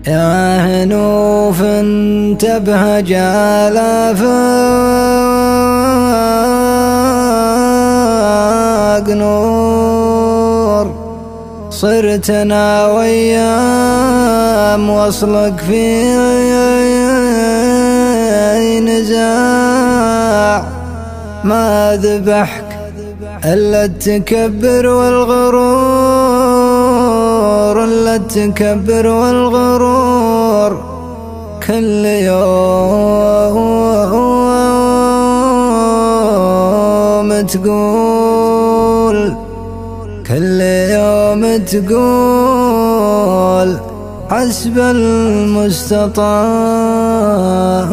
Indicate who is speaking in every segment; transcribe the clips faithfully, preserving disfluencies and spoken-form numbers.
Speaker 1: يا هنوف انتبه جالافاق نور، صرت انا ويام وصلك في نزاع، ما ذبحك إلا التكبر والغرور، إلا التكبر والغرور. كل يوم تقول، كل يوم تقول حسب المستطاع.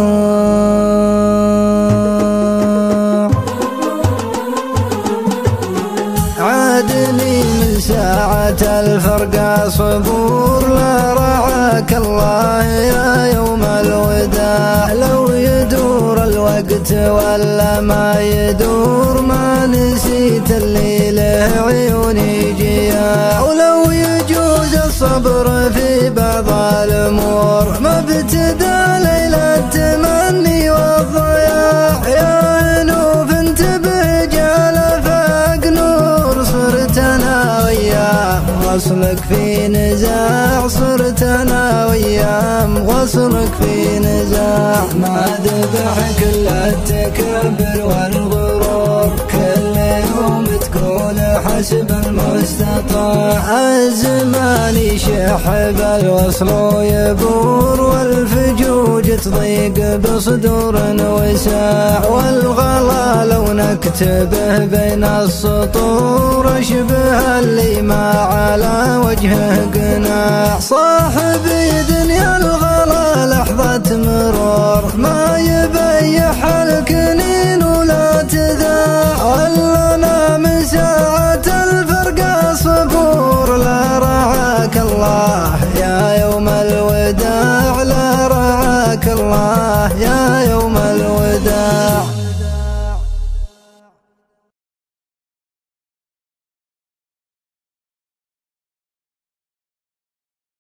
Speaker 1: عادني من ساعة الفرقة صبور، لا رعاك الله يا يوم الوداع. لو يدور الوقت ولا ما يدور، ما نسيت اللي له عيوني جياع. ولو يجوز الصبر في بعض الأمور، ما ابتدى ليلة التمني والضياع. يا هنوف انتبه جالفاق نور، صرت انا ويام وصلك في نزاع، صرت انا ويام وصلك في نزاع. ما ذبحك الا التكبر والغرور، كل يوم تقول حسب المستطاع. الزمان يشحب الوصل ويبور، والفجوج تضيق بصدور وساع. والغلا لو نكتبه بين السطور، اشبه اللي ما على وجهه قناع. صاحبي دنيا الغلا لحظة مرور، ما يبيح الكنين ولا تذاع. ولنا من ساعة الفرقة صبور، لا رعاك الله